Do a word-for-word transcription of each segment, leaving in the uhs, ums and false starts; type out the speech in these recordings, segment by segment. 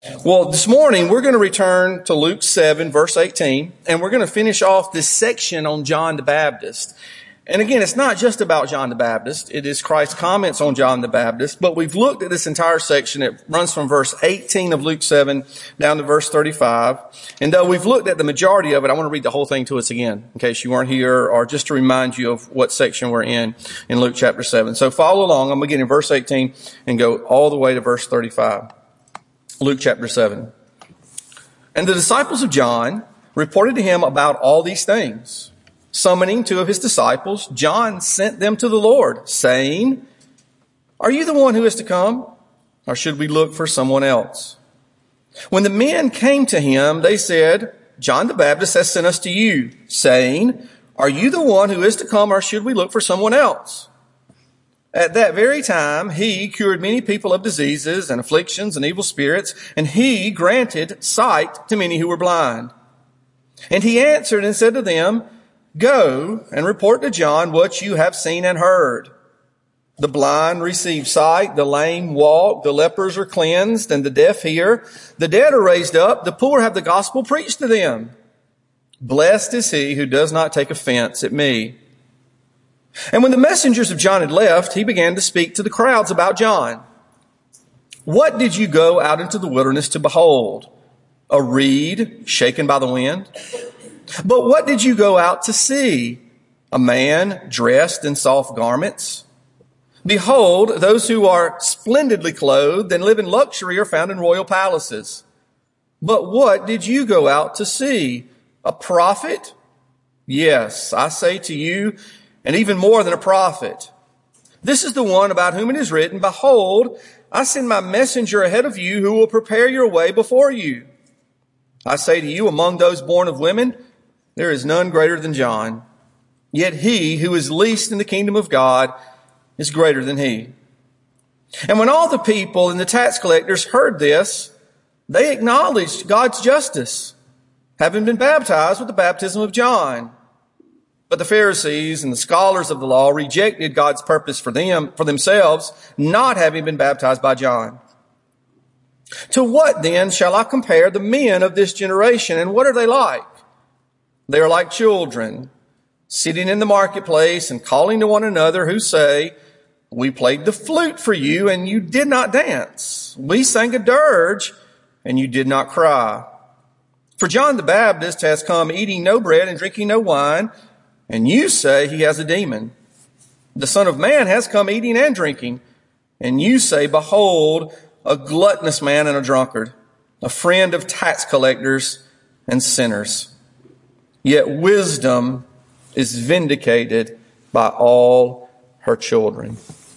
Well, this morning we're going to return to Luke seven, verse eighteen, and we're going to finish off this section on John the Baptist. And again, it's not just about John the Baptist. It is Christ's comments on John the Baptist. But we've looked at this entire section. It runs from verse eighteen of Luke seven down to verse thirty-five. And though we've looked at the majority of it, I want to read the whole thing to us again, in case you weren't here, or just to remind you of what section we're in in Luke chapter seven. So follow along. I'm going to begin in verse eighteen and go all the way to verse thirty-five. Luke chapter seven. And the disciples of John reported to him about all these things. Summoning two of his disciples, John sent them to the Lord, saying, "Are you the one who is to come, or should we look for someone else?" When the men came to him, they said, "John the Baptist has sent us to you, saying, 'Are you the one who is to come, or should we look for someone else?'" At that very time, he cured many people of diseases and afflictions and evil spirits, and he granted sight to many who were blind. And he answered and said to them, "Go and report to John what you have seen and heard. The blind receive sight, the lame walk, the lepers are cleansed, and the deaf hear. The dead are raised up, the poor have the gospel preached to them. Blessed is he who does not take offense at me." And when the messengers of John had left, he began to speak to the crowds about John. "What did you go out into the wilderness to behold? A reed shaken by the wind? But what did you go out to see? A man dressed in soft garments? Behold, those who are splendidly clothed and live in luxury are found in royal palaces. But what did you go out to see? A prophet? Yes, I say to you, and even more than a prophet. This is the one about whom it is written, 'Behold, I send my messenger ahead of you who will prepare your way before you.' I say to you, among those born of women, there is none greater than John. Yet he who is least in the kingdom of God is greater than he." And when all the people and the tax collectors heard this, they acknowledged God's justice, having been baptized with the baptism of John. But the Pharisees and the scholars of the law rejected God's purpose for them, for themselves, not having been baptized by John. "To what then shall I compare the men of this generation? And what are they like? They are like children, sitting in the marketplace and calling to one another, who say, 'We played the flute for you, and you did not dance. We sang a dirge, and you did not cry.' For John the Baptist has come eating no bread and drinking no wine, and you say he has a demon. The Son of Man has come eating and drinking, and you say, 'Behold, a gluttonous man and a drunkard, a friend of tax collectors and sinners.' Yet wisdom is vindicated by all her children."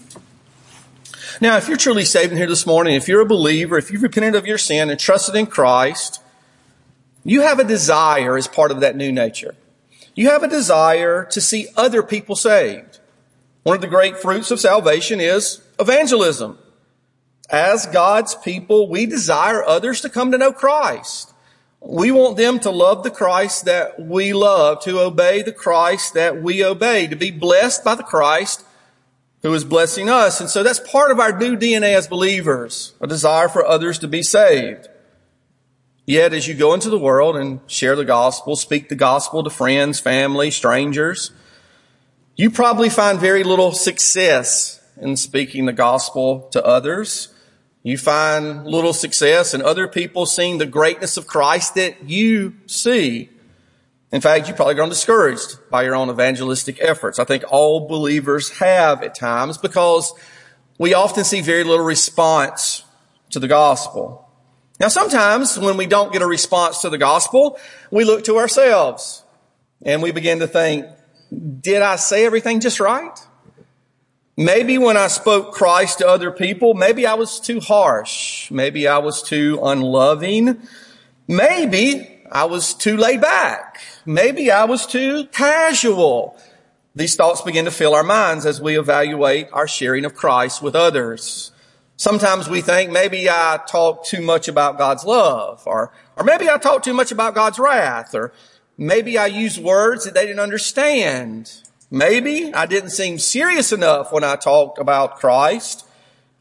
Now, if you're truly saved in here this morning, if you're a believer, if you've repented of your sin and trusted in Christ, you have a desire as part of that new nature. You have a desire to see other people saved. One of the great fruits of salvation is evangelism. As God's people, we desire others to come to know Christ. We want them to love the Christ that we love, to obey the Christ that we obey, to be blessed by the Christ who is blessing us. And so that's part of our new D N A as believers, a desire for others to be saved. Yet as you go into the world and share the gospel, speak the gospel to friends, family, strangers, you probably find very little success in speaking the gospel to others. You find little success in other people seeing the greatness of Christ that you see. In fact, you've probably grown discouraged by your own evangelistic efforts. I think all believers have at times, because we often see very little response to the gospel. Now, sometimes when we don't get a response to the gospel, we look to ourselves and we begin to think, did I say everything just right? Maybe when I spoke Christ to other people, maybe I was too harsh. Maybe I was too unloving. Maybe I was too laid back. Maybe I was too casual. These thoughts begin to fill our minds as we evaluate our sharing of Christ with others. Sometimes we think maybe I talk too much about God's love, or, or maybe I talk too much about God's wrath, or maybe I use words that they didn't understand. Maybe I didn't seem serious enough when I talked about Christ.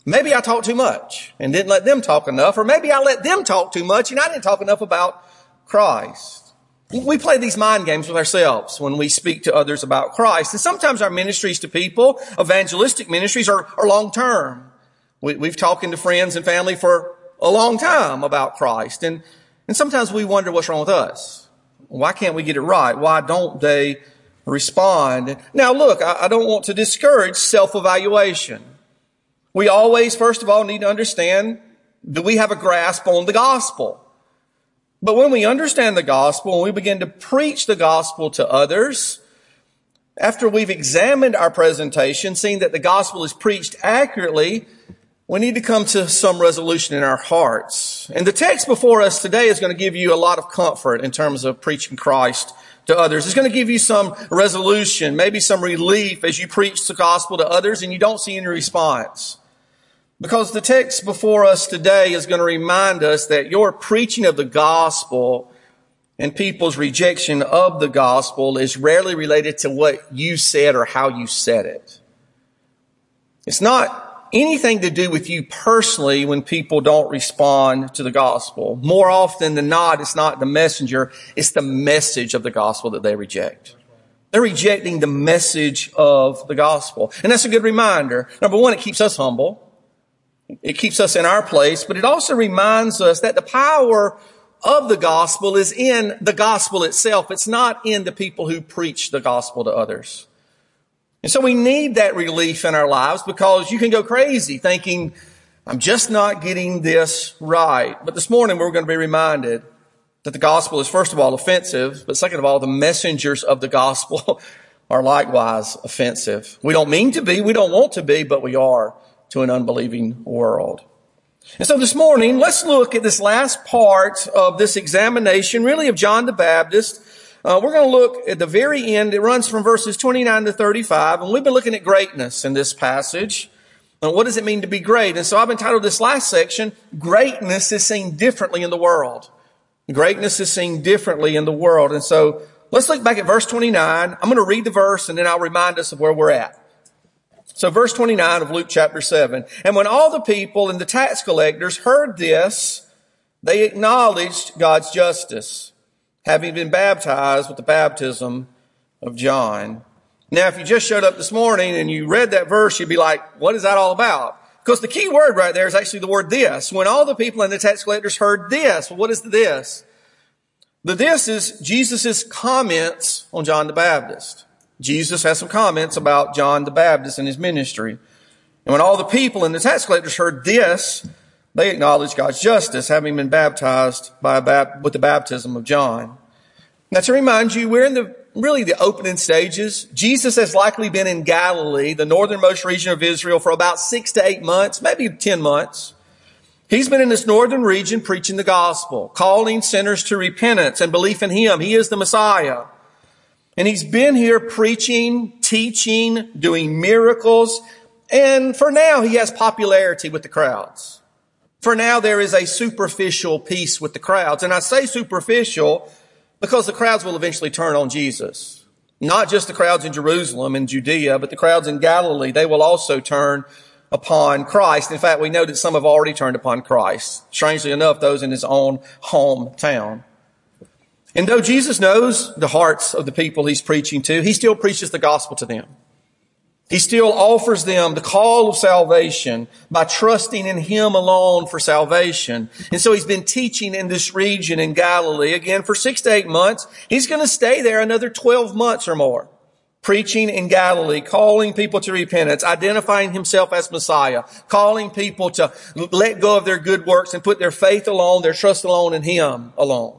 Maybe I talked too much and didn't let them talk enough, or maybe I let them talk too much and I didn't talk enough about Christ. We play these mind games with ourselves when we speak to others about Christ. And sometimes our ministries to people, evangelistic ministries, are, are long-term. We, we've talked to friends and family for a long time about Christ. And, and sometimes we wonder what's wrong with us. Why can't we get it right? Why don't they respond? Now, look, I, I don't want to discourage self-evaluation. We always, first of all, need to understand that we have a grasp on the gospel. But when we understand the gospel and we begin to preach the gospel to others, after we've examined our presentation, seeing that the gospel is preached accurately, we need to come to some resolution in our hearts. And the text before us today is going to give you a lot of comfort in terms of preaching Christ to others. It's going to give you some resolution, maybe some relief as you preach the gospel to others and you don't see any response. Because the text before us today is going to remind us that your preaching of the gospel and people's rejection of the gospel is rarely related to what you said or how you said it. It's not anything to do with you personally when people don't respond to the gospel. More often than not, it's not the messenger, it's the message of the gospel that they reject. They're rejecting the message of the gospel. And that's a good reminder. Number one, it keeps us humble. It keeps us in our place, but it also reminds us that the power of the gospel is in the gospel itself. It's not in the people who preach the gospel to others. And so we need that relief in our lives because you can go crazy thinking, I'm just not getting this right. But this morning we're going to be reminded that the gospel is first of all offensive, but second of all, the messengers of the gospel are likewise offensive. We don't mean to be, we don't want to be, but we are to an unbelieving world. And so this morning, let's look at this last part of this examination, really of John the Baptist. Uh, we're going to look at the very end. It runs from verses twenty-nine to thirty-five, and we've been looking at greatness in this passage. And what does it mean to be great? And so I've entitled this last section, Greatness is Seen Differently in the World. Greatness is seen differently in the world. And so let's look back at verse twenty-nine. I'm going to read the verse, and then I'll remind us of where we're at. So verse twenty-nine of Luke chapter seven. And when all the people and the tax collectors heard this, they acknowledged God's justice, having been baptized with the baptism of John. Now, if you just showed up this morning and you read that verse, you'd be like, what is that all about? Because the key word right there is actually the word this. When all the people and the tax collectors heard this. Well, what is the this? The this is Jesus' comments on John the Baptist. Jesus has some comments about John the Baptist and his ministry. And when all the people and the tax collectors heard this, they acknowledged God's justice, having been baptized by a bap- with the baptism of John. Now, to remind you, we're in the really the opening stages. Jesus has likely been in Galilee, the northernmost region of Israel, for about six to eight months, maybe ten months. He's been in this northern region preaching the gospel, calling sinners to repentance and belief in him. He is the Messiah. And he's been here preaching, teaching, doing miracles. And for now, he has popularity with the crowds. For now, there is a superficial peace with the crowds. And I say superficial because the crowds will eventually turn on Jesus. Not just the crowds in Jerusalem and Judea, but the crowds in Galilee. They will also turn upon Christ. In fact, we know that some have already turned upon Christ. Strangely enough, those in his own hometown. And though Jesus knows the hearts of the people he's preaching to, he still preaches the gospel to them. He still offers them the call of salvation by trusting in him alone for salvation. And so he's been teaching in this region in Galilee, again, for six to eight months. He's going to stay there another twelve months or more, preaching in Galilee, calling people to repentance, identifying himself as Messiah, calling people to let go of their good works and put their faith alone, their trust alone in him alone.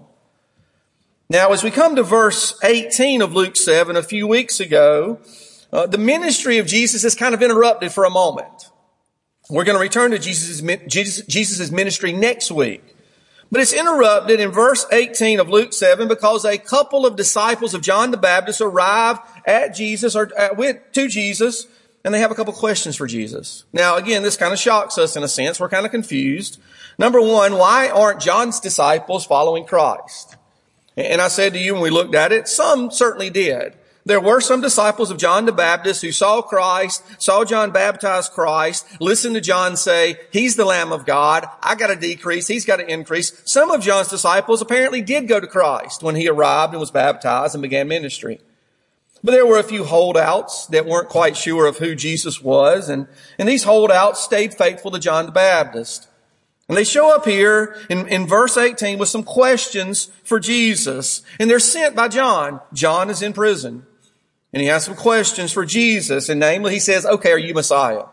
Now, as we come to verse eighteen of Luke seven, a few weeks ago, uh, the ministry of Jesus is kind of interrupted for a moment. We're going to return to Jesus' Jesus, Jesus' ministry next week. But it's interrupted in verse eighteen of Luke seven because a couple of disciples of John the Baptist arrive at Jesus or uh, with, to Jesus, and they have a couple questions for Jesus. Now, again, this kind of shocks us in a sense. We're kind of confused. Number one, why aren't John's disciples following Christ? And I said to you when we looked at it, some certainly did. There were some disciples of John the Baptist who saw Christ, saw John baptize Christ, listened to John say, he's the Lamb of God. I got to decrease. He's got to increase. Some of John's disciples apparently did go to Christ when he arrived and was baptized and began ministry. But there were a few holdouts that weren't quite sure of who Jesus was. And, and these holdouts stayed faithful to John the Baptist. And they show up here in, in verse eighteen with some questions for Jesus. And they're sent by John. John is in prison. And he has some questions for Jesus. And namely, he says, okay, are you Messiah?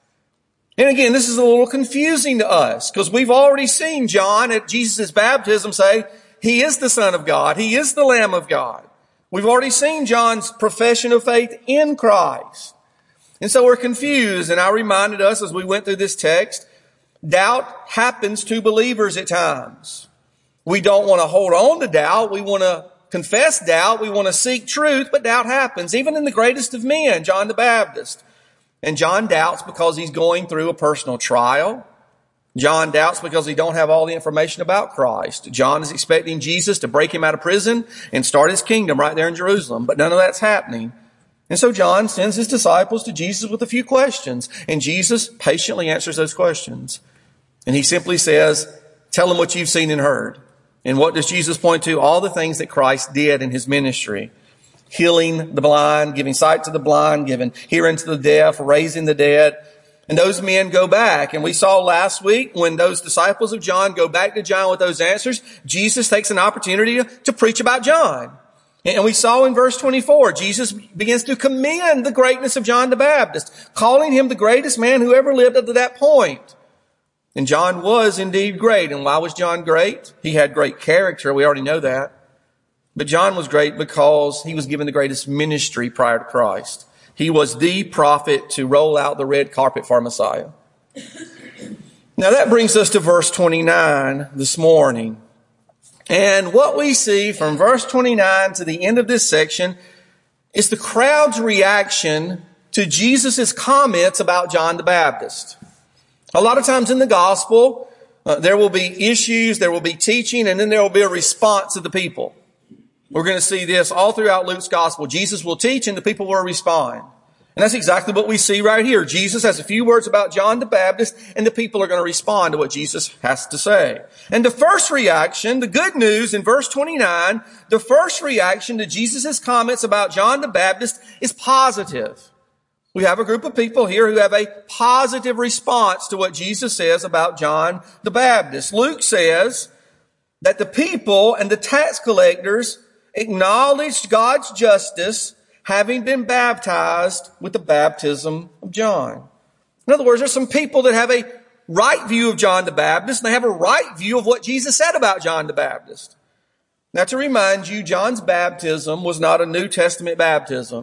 And again, this is a little confusing to us because we've already seen John at Jesus' baptism say, he is the Son of God. He is the Lamb of God. We've already seen John's profession of faith in Christ. And so we're confused. And I reminded us as we went through this text, doubt happens to believers at times. We don't want to hold on to doubt. We want to confess doubt. We want to seek truth, but doubt happens. Even in the greatest of men, John the Baptist. And John doubts because he's going through a personal trial. John doubts because he don't have all the information about Christ. John is expecting Jesus to break him out of prison and start his kingdom right there in Jerusalem, but none of that's happening. And so John sends his disciples to Jesus with a few questions, and Jesus patiently answers those questions. And he simply says, tell them what you've seen and heard. And what does Jesus point to? All the things that Christ did in his ministry. Healing the blind, giving sight to the blind, giving hearing to the deaf, raising the dead. And those men go back. And we saw last week when those disciples of John go back to John with those answers, Jesus takes an opportunity to, to preach about John. And we saw in verse twenty-four, Jesus begins to commend the greatness of John the Baptist, calling him the greatest man who ever lived up to that point. And John was indeed great. And why was John great? He had great character. We already know that. But John was great because he was given the greatest ministry prior to Christ. He was the prophet to roll out the red carpet for Messiah. Now that brings us to verse twenty-nine this morning. And what we see from verse twenty-nine to the end of this section is the crowd's reaction to Jesus' comments about John the Baptist. A lot of times in the gospel, uh, there will be issues, there will be teaching, and then there will be a response of the people. We're going to see this all throughout Luke's gospel. Jesus will teach and the people will respond. And that's exactly what we see right here. Jesus has a few words about John the Baptist and the people are going to respond to what Jesus has to say. And the first reaction, the good news in verse twenty-nine, the first reaction to Jesus' comments about John the Baptist is positive. We have a group of people here who have a positive response to what Jesus says about John the Baptist. Luke says that the people and the tax collectors acknowledged God's justice having been baptized with the baptism of John. In other words, there's some people that have a right view of John the Baptist and they have a right view of what Jesus said about John the Baptist. Now to remind you, John's baptism was not a New Testament baptism.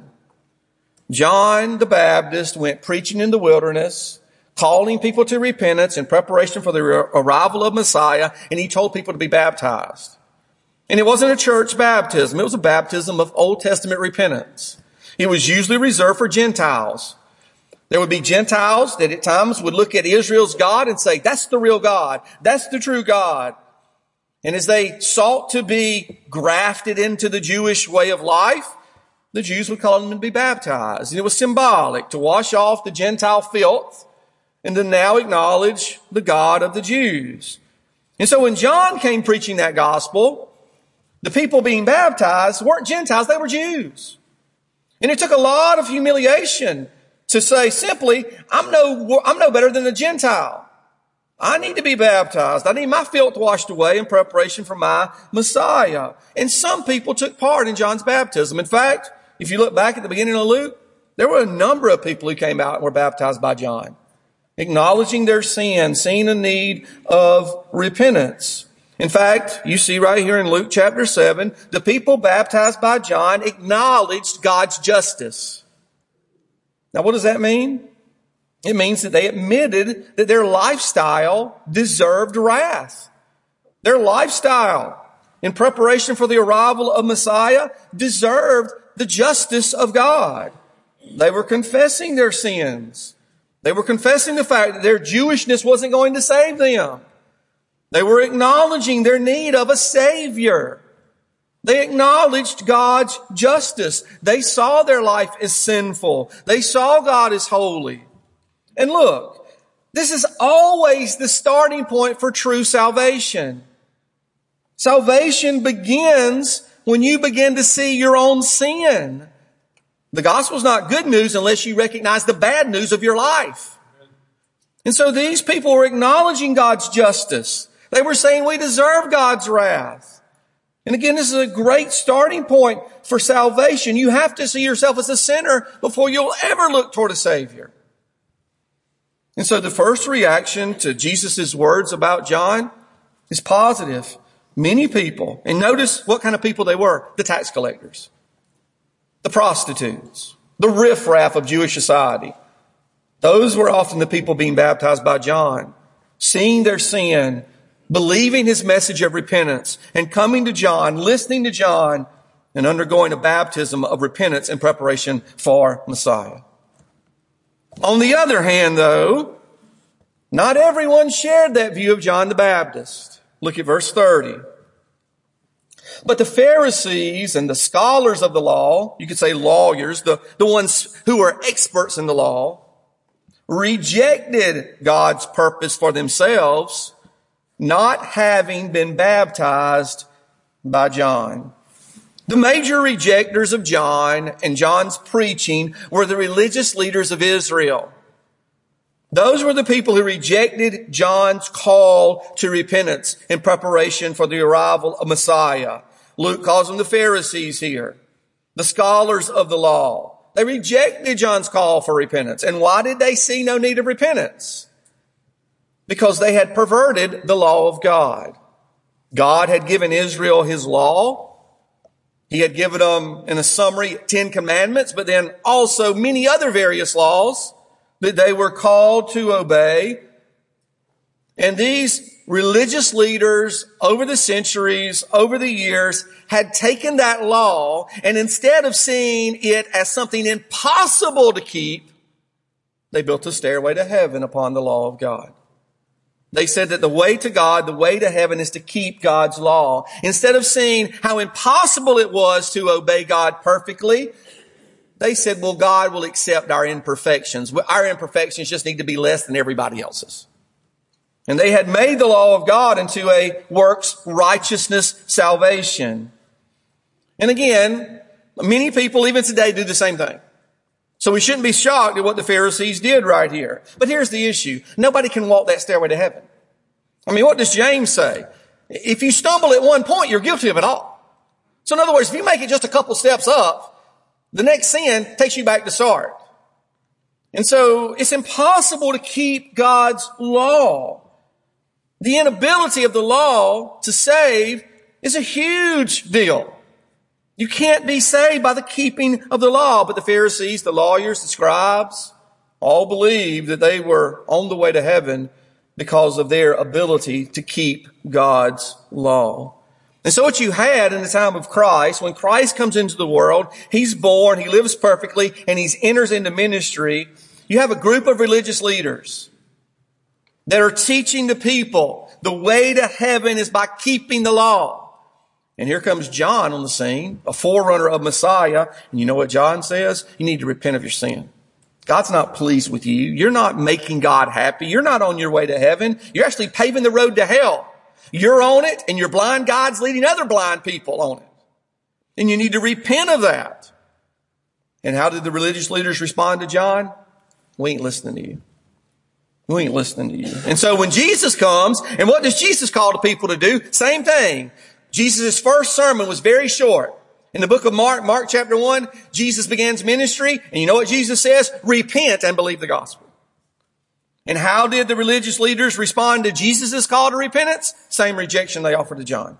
John the Baptist went preaching in the wilderness, calling people to repentance in preparation for the arrival of Messiah, and he told people to be baptized. And it wasn't a church baptism. It was a baptism of Old Testament repentance. It was usually reserved for Gentiles. There would be Gentiles that at times would look at Israel's God and say, that's the real God. That's the true God. And as they sought to be grafted into the Jewish way of life, the Jews would call them to be baptized. And it was symbolic to wash off the Gentile filth and to now acknowledge the God of the Jews. And so when John came preaching that gospel, the people being baptized weren't Gentiles, they were Jews. And it took a lot of humiliation to say simply, I'm no, I'm no better than a Gentile. I need to be baptized. I need my filth washed away in preparation for my Messiah. And some people took part in John's baptism. In fact, if you look back at the beginning of Luke, there were a number of people who came out and were baptized by John, acknowledging their sin, seeing a need of repentance. In fact, you see right here in Luke chapter seven, the people baptized by John acknowledged God's justice. Now, what does that mean? It means that they admitted that their lifestyle deserved wrath. Their lifestyle, in preparation for the arrival of Messiah, deserved the justice of God. They were confessing their sins. They were confessing the fact that their Jewishness wasn't going to save them. They were acknowledging their need of a Savior. They acknowledged God's justice. They saw their life as sinful. They saw God as holy. And look, this is always the starting point for true salvation. Salvation begins when you begin to see your own sin. The gospel is not good news unless you recognize the bad news of your life. And so these people were acknowledging God's justice. They were saying we deserve God's wrath. And again, this is a great starting point for salvation. You have to see yourself as a sinner before you'll ever look toward a Savior. And so the first reaction to Jesus' words about John is positive. Many people, and notice what kind of people they were, the tax collectors, the prostitutes, the riffraff of Jewish society. Those were often the people being baptized by John, seeing their sin, believing his message of repentance, and coming to John, listening to John, and undergoing a baptism of repentance in preparation for Messiah. On the other hand, though, not everyone shared that view of John the Baptist. Look at verse thirty. But the Pharisees and the scholars of the law, you could say lawyers, the, the ones who were experts in the law, rejected God's purpose for themselves, not having been baptized by John. The major rejectors of John and John's preaching were the religious leaders of Israel. Those were the people who rejected John's call to repentance in preparation for the arrival of Messiah. Luke calls them the Pharisees here, the scholars of the law. They rejected John's call for repentance. And why did they see no need of repentance? Because they had perverted the law of God. God had given Israel his law. He had given them, in a summary, Ten Commandments, but then also many other various laws that they were called to obey. And these religious leaders over the centuries, over the years, had taken that law, and instead of seeing it as something impossible to keep, they built a stairway to heaven upon the law of God. They said that the way to God, the way to heaven, is to keep God's law. Instead of seeing how impossible it was to obey God perfectly, they said, well, God will accept our imperfections. Our imperfections just need to be less than everybody else's. And they had made the law of God into a works righteousness salvation. And again, many people even today do the same thing. So we shouldn't be shocked at what the Pharisees did right here. But here's the issue. Nobody can walk that stairway to heaven. I mean, what does James say? If you stumble at one point, you're guilty of it all. So in other words, if you make it just a couple steps up, the next sin takes you back to start. And so it's impossible to keep God's law. The inability of the law to save is a huge deal. You can't be saved by the keeping of the law. But the Pharisees, the lawyers, the scribes, all believed that they were on the way to heaven because of their ability to keep God's law. And so what you had in the time of Christ, when Christ comes into the world, he's born, he lives perfectly, and he enters into ministry, you have a group of religious leaders that are teaching the people the way to heaven is by keeping the law. And here comes John on the scene, a forerunner of Messiah. And you know what John says? You need to repent of your sin. God's not pleased with you. You're not making God happy. You're not on your way to heaven. You're actually paving the road to hell. You're on it, and your blind guide's leading other blind people on it. And you need to repent of that. And how did the religious leaders respond to John? We ain't listening to you. We ain't listening to you. And so when Jesus comes, and what does Jesus call the people to do? Same thing. Jesus' first sermon was very short. In the book of Mark, Mark chapter one, Jesus begins ministry, and you know what Jesus says? Repent and believe the gospel. And how did the religious leaders respond to Jesus' call to repentance? Same rejection they offered to John.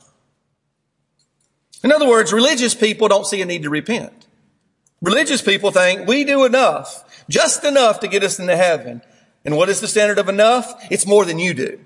In other words, religious people don't see a need to repent. Religious people think we do enough, just enough to get us into heaven. And what is the standard of enough? It's more than you do.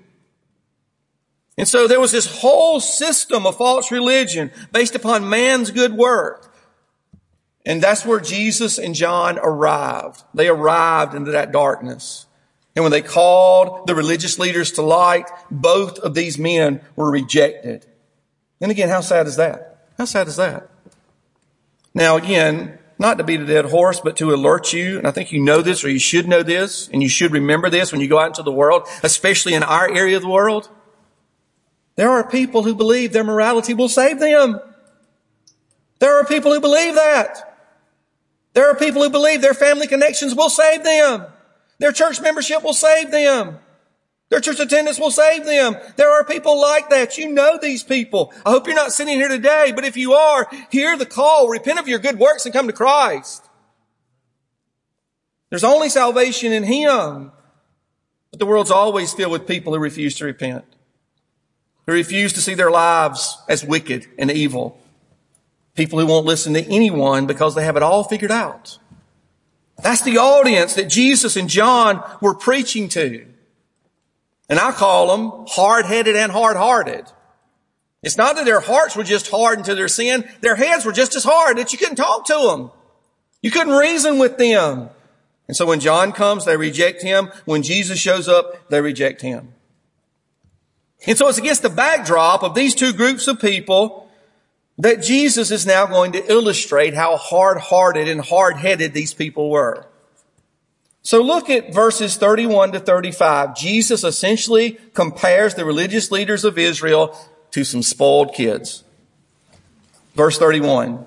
And so there was this whole system of false religion based upon man's good work. And that's where Jesus and John arrived. They arrived into that darkness. And when they called the religious leaders to light, both of these men were rejected. And again, how sad is that? How sad is that? Now, again, not to beat a dead horse, but to alert you, and I think you know this or you should know this, and you should remember this when you go out into the world, especially in our area of the world. There are people who believe their morality will save them. There are people who believe that. There are people who believe their family connections will save them. Their church membership will save them. Their church attendance will save them. There are people like that. You know these people. I hope you're not sitting here today, but if you are, hear the call. Repent of your good works and come to Christ. There's only salvation in Him. But the world's always filled with people who refuse to repent, who refuse to see their lives as wicked and evil. People who won't listen to anyone because they have it all figured out. That's the audience that Jesus and John were preaching to. And I call them hard-headed and hard-hearted. It's not that their hearts were just hardened to their sin. Their heads were just as hard that you couldn't talk to them. You couldn't reason with them. And so when John comes, they reject him. When Jesus shows up, they reject him. And so it's against the backdrop of these two groups of people that Jesus is now going to illustrate how hard-hearted and hard-headed these people were. So look at verses thirty-one to thirty-five. Jesus essentially compares the religious leaders of Israel to some spoiled kids. Verse thirty-one.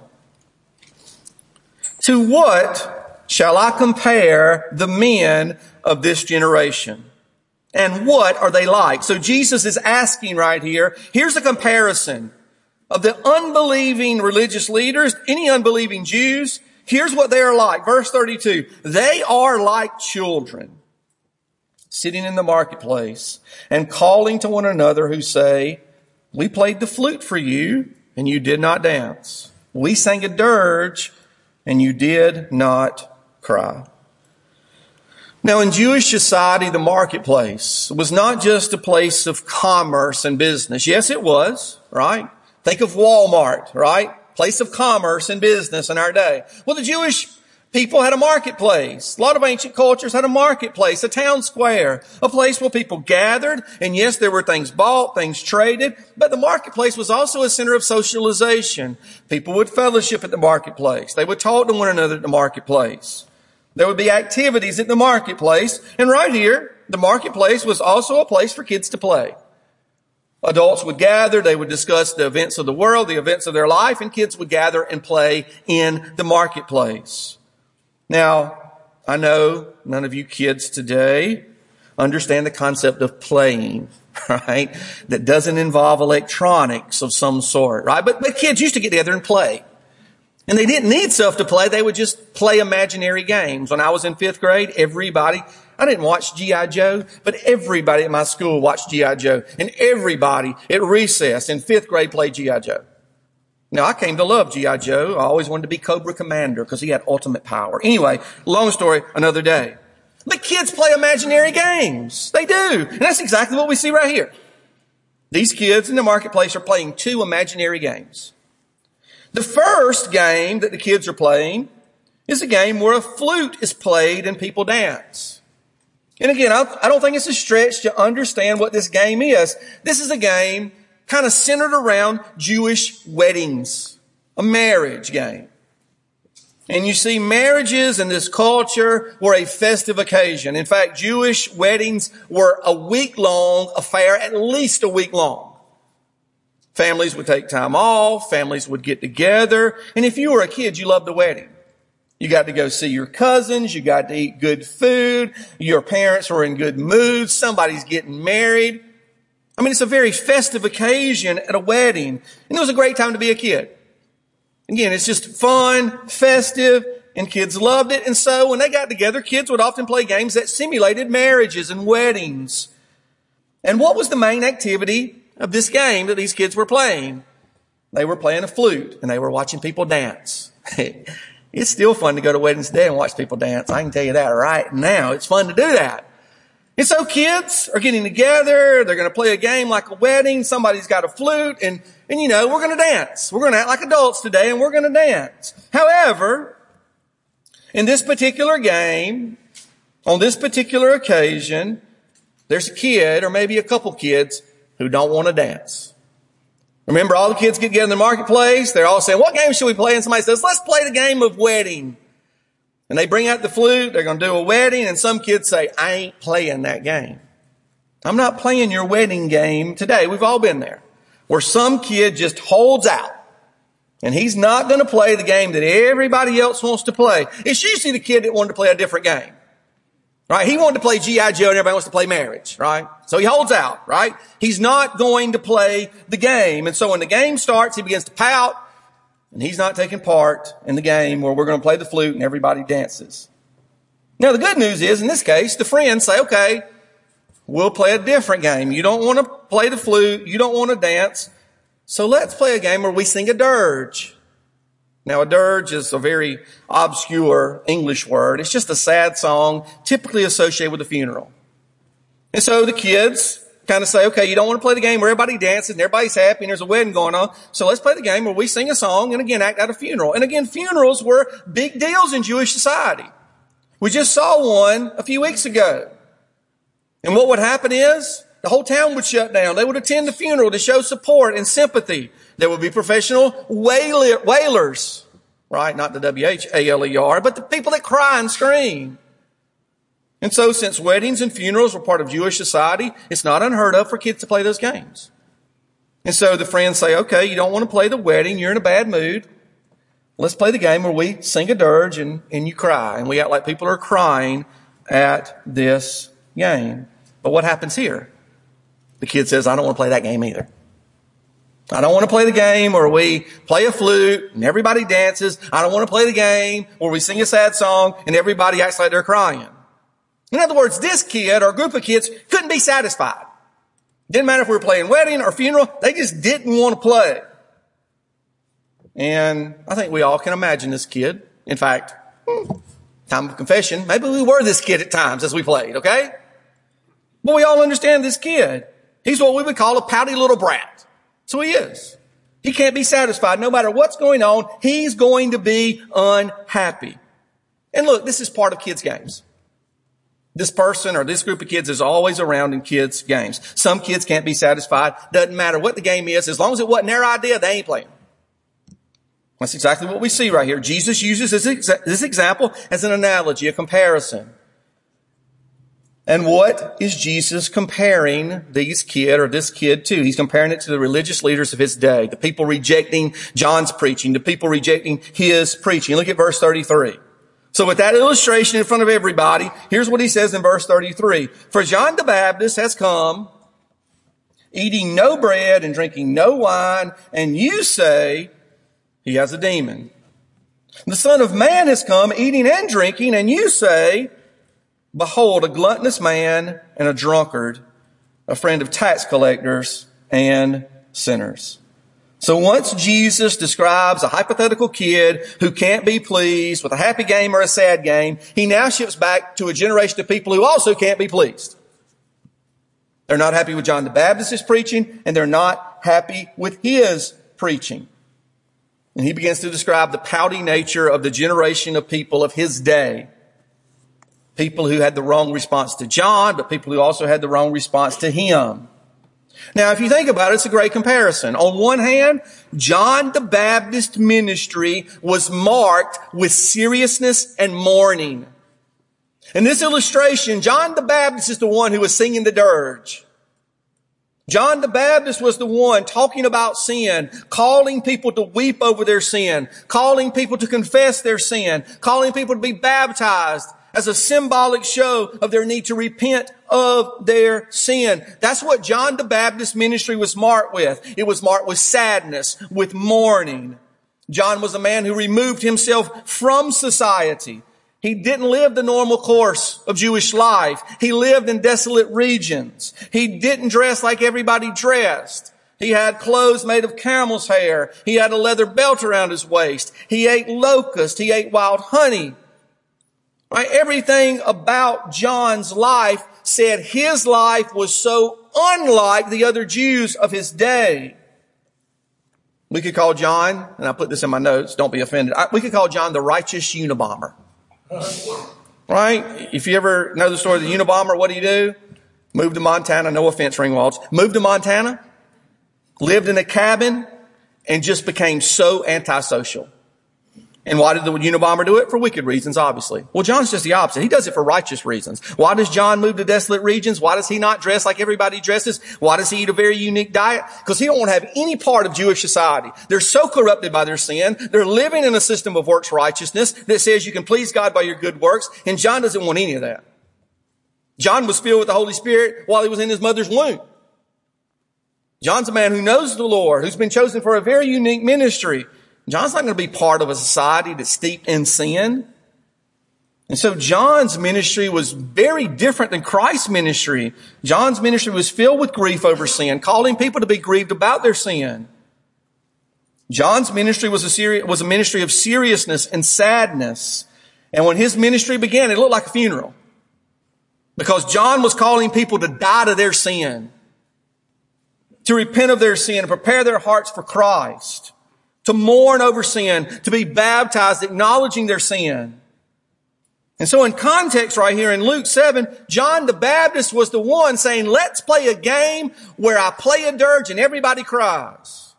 To what shall I compare the men of this generation? And what are they like? So Jesus is asking right here, here's a comparison of the unbelieving religious leaders, any unbelieving Jews. Here's what they are like. Verse thirty-two. They are like children sitting in the marketplace and calling to one another who say, we played the flute for you and you did not dance. We sang a dirge and you did not cry. Now, in Jewish society, the marketplace was not just a place of commerce and business. Yes, it was, right? Think of Walmart, right? Place of commerce and business in our day. Well, the Jewish people had a marketplace. A lot of ancient cultures had a marketplace, a town square, a place where people gathered. And yes, there were things bought, things traded, but the marketplace was also a center of socialization. People would fellowship at the marketplace. They would talk to one another at the marketplace. There would be activities at the marketplace. And right here, the marketplace was also a place for kids to play. Adults would gather, they would discuss the events of the world, the events of their life, and kids would gather and play in the marketplace. Now, I know none of you kids today understand the concept of playing, right? That doesn't involve electronics of some sort, right? But, but kids used to get together and play. And they didn't need stuff to play, they would just play imaginary games. When I was in fifth grade, everybody... I didn't watch G I Joe, but everybody at my school watched G I Joe. And everybody at recess in fifth grade played G I Joe. Now, I came to love G I Joe. I always wanted to be Cobra Commander because he had ultimate power. Anyway, long story, another day. But kids play imaginary games. They do. And that's exactly what we see right here. These kids in the marketplace are playing two imaginary games. The first game that the kids are playing is a game where a flute is played and people dance. And again, I don't think it's a stretch to understand what this game is. This is a game kind of centered around Jewish weddings, a marriage game. And you see, marriages in this culture were a festive occasion. In fact, Jewish weddings were a week-long affair, at least a week long. Families would take time off, families would get together, and if you were a kid, you loved the wedding. You got to go see your cousins. You got to eat good food. Your parents were in good mood. Somebody's getting married. I mean, it's a very festive occasion at a wedding. And it was a great time to be a kid. Again, it's just fun, festive, and kids loved it. And so when they got together, kids would often play games that simulated marriages and weddings. And what was the main activity of this game that these kids were playing? They were playing a flute and they were watching people dance. It's still fun to go to weddings today and watch people dance. I can tell you that right now. It's fun to do that. And so kids are getting together. They're going to play a game like a wedding. Somebody's got a flute and, and you know, we're going to dance. We're going to act like adults today and we're going to dance. However, in this particular game, on this particular occasion, there's a kid or maybe a couple kids who don't want to dance. Or Remember, all the kids get together in the marketplace. They're all saying, what game should we play? And somebody says, let's play the game of wedding. And they bring out the flute. They're going to do a wedding. And some kids say, I ain't playing that game. I'm not playing your wedding game today. We've all been there. Where some kid just holds out. And he's not going to play the game that everybody else wants to play. It's usually the kid that wanted to play a different game. Right? He wanted to play G I Joe and everybody wants to play marriage. Right? So he holds out. Right? He's not going to play the game. And so when the game starts, he begins to pout. And he's not taking part in the game where we're going to play the flute and everybody dances. Now the good news is, in this case, the friends say, okay, we'll play a different game. You don't want to play the flute. You don't want to dance. So let's play a game where we sing a dirge. Now, a dirge is a very obscure English word. It's just a sad song typically associated with a funeral. And so the kids kind of say, okay, you don't want to play the game where everybody dances and everybody's happy and there's a wedding going on. So let's play the game where we sing a song and again act at a funeral. And again, funerals were big deals in Jewish society. We just saw one a few weeks ago. And what would happen is the whole town would shut down. They would attend the funeral to show support and sympathy. There would be professional wailer, wailers, right? Not the W H A L E R, but the people that cry and scream. And so since weddings and funerals were part of Jewish society, it's not unheard of for kids to play those games. And so the friends say, okay, you don't want to play the wedding. You're in a bad mood. Let's play the game where we sing a dirge and, and you cry. And we act like people are crying at this game. But what happens here? The kid says, I don't want to play that game either. I don't want to play the game where we play a flute and everybody dances. I don't want to play the game where we sing a sad song and everybody acts like they're crying. In other words, this kid or group of kids couldn't be satisfied. Didn't matter if we were playing wedding or funeral. They just didn't want to play. And I think we all can imagine this kid. In fact, time of confession, maybe we were this kid at times as we played, okay? But we all understand this kid. He's what we would call a pouty little brat. So he is. He can't be satisfied. No matter what's going on, he's going to be unhappy. And look, this is part of kids' games. This person or this group of kids is always around in kids' games. Some kids can't be satisfied. Doesn't matter what the game is. As long as it wasn't their idea, they ain't playing. That's exactly what we see right here. Jesus uses this, exa- this example as an analogy, a comparison. And what is Jesus comparing these kid or this kid to? He's comparing it to the religious leaders of his day, the people rejecting John's preaching, the people rejecting his preaching. Look at verse thirty-three. So with that illustration in front of everybody, here's what he says in verse thirty-three. For John the Baptist has come, eating no bread and drinking no wine, and you say he has a demon. The Son of Man has come, eating and drinking, and you say, behold, a gluttonous man and a drunkard, a friend of tax collectors and sinners. So once Jesus describes a hypothetical kid who can't be pleased with a happy game or a sad game, he now shifts back to a generation of people who also can't be pleased. They're not happy with John the Baptist's preaching, and they're not happy with his preaching. And he begins to describe the pouty nature of the generation of people of his day. People who had the wrong response to John, but people who also had the wrong response to him. Now, if you think about it, it's a great comparison. On one hand, John the Baptist ministry was marked with seriousness and mourning. In this illustration, John the Baptist is the one who was singing the dirge. John the Baptist was the one talking about sin, calling people to weep over their sin, calling people to confess their sin, calling people to be baptized as a symbolic show of their need to repent of their sin. That's what John the Baptist ministry was marked with. It was marked with sadness, with mourning. John was a man who removed himself from society. He didn't live the normal course of Jewish life. He lived in desolate regions. He didn't dress like everybody dressed. He had clothes made of camel's hair. He had a leather belt around his waist. He ate locusts. He ate wild honey. Right? Everything about John's life said his life was so unlike the other Jews of his day. We could call John, and I put this in my notes, don't be offended. We could call John the righteous Unabomber. Right? If you ever know the story of the Unabomber, what do you do? Move to Montana. No offense, Ringwalds. Move to Montana. lived in a cabin, and just became so antisocial. And why did the Unabomber do it? For wicked reasons, obviously. Well, John's just the opposite. He does it for righteous reasons. Why does John move to desolate regions? Why does he not dress like everybody dresses? Why does he eat a very unique diet? Because he don't want to have any part of Jewish society. They're so corrupted by their sin. They're living in a system of works righteousness that says you can please God by your good works. And John doesn't want any of that. John was filled with the Holy Spirit while he was in his mother's womb. John's a man who knows the Lord, who's been chosen for a very unique ministry. John's not going to be part of a society that's steeped in sin. And so John's ministry was very different than Christ's ministry. John's ministry was filled with grief over sin, calling people to be grieved about their sin. John's ministry was a seri- was a ministry of seriousness and sadness. And when his ministry began, it looked like a funeral. Because John was calling people to die to their sin, to repent of their sin and prepare their hearts for Christ, to mourn over sin, to be baptized, acknowledging their sin. And so in context right here in Luke seven, John the Baptist was the one saying, let's play a game where I play a dirge and everybody cries.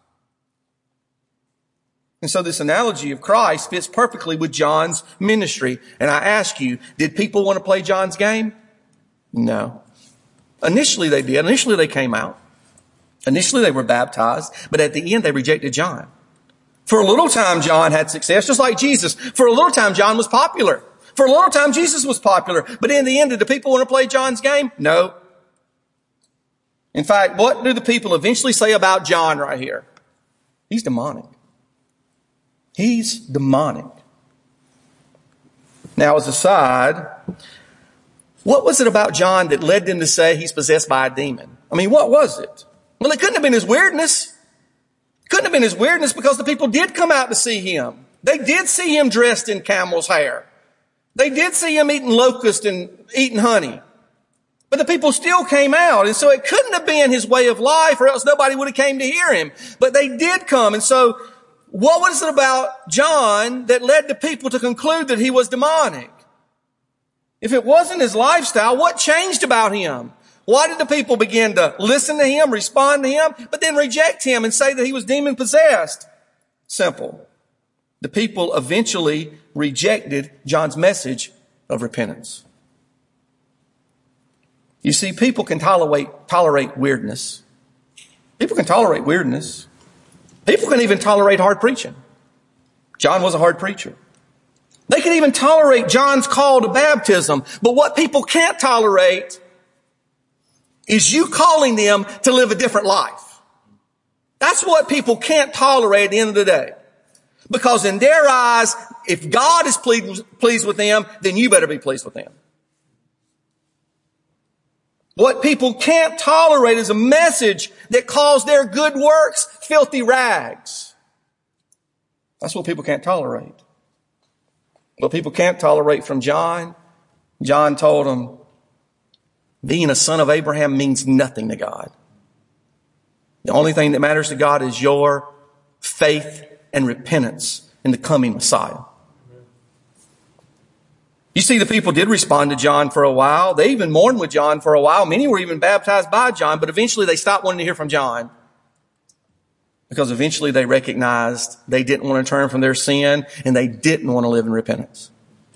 And so this analogy of Christ fits perfectly with John's ministry. And I ask you, did people want to play John's game? No. Initially they did. Initially they came out. Initially they were baptized, but at the end they rejected John. For a little time, John had success, just like Jesus. For a little time, John was popular. For a little time, Jesus was popular. But in the end, did the people want to play John's game? No. In fact, what do the people eventually say about John right here? He's demonic. He's demonic. Now, as a side, what was it about John that led them to say he's possessed by a demon? I mean, what was it? Well, it couldn't have been his weirdness. Couldn't have been his weirdness because the people did come out to see him. They did see him dressed in camel's hair. They did see him eating locust and eating honey. But the people still came out. And so it couldn't have been his way of life or else nobody would have came to hear him. But they did come. And so what was it about John that led the people to conclude that he was demonic? If it wasn't his lifestyle, what changed about him? Why did the people begin to listen to him, respond to him, but then reject him and say that he was demon possessed? Simple. The people eventually rejected John's message of repentance. You see, people can tolerate, tolerate weirdness. People can tolerate weirdness. People can even tolerate hard preaching. John was a hard preacher. They can even tolerate John's call to baptism. But what people can't tolerate is you calling them to live a different life. That's what people can't tolerate at the end of the day. Because in their eyes, if God is pleased, pleased with them, then you better be pleased with them. What people can't tolerate is a message that calls their good works filthy rags. That's what people can't tolerate. What people can't tolerate from John, John told them, being a son of Abraham means nothing to God. The only thing that matters to God is your faith and repentance in the coming Messiah. You see, the people did respond to John for a while. They even mourned with John for a while. Many were even baptized by John, but eventually they stopped wanting to hear from John because eventually they recognized they didn't want to turn from their sin and they didn't want to live in repentance.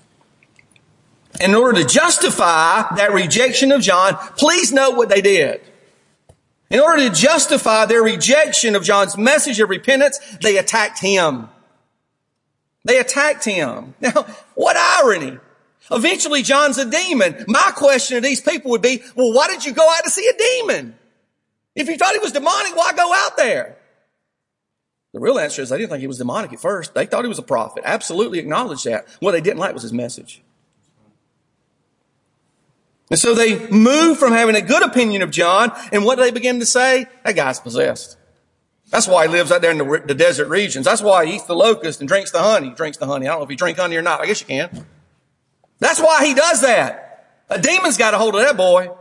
In order to justify that rejection of John, please note what they did. In order to justify their rejection of John's message of repentance, they attacked him. They attacked him. Now, what irony. Eventually, John's a demon. My question to these people would be, well, why did you go out to see a demon? If you thought he was demonic, why go out there? The real answer is they didn't think he was demonic at first. They thought he was a prophet. Absolutely acknowledged that. What they didn't like was his message. And so they moved from having a good opinion of John, and what they began to say? That guy's possessed. That's why he lives out there in the, the desert regions. That's why he eats the locust and drinks the honey. He drinks the honey. I don't know if he drinks honey or not. I guess you can. That's why he does that. A demon's got a hold of that boy.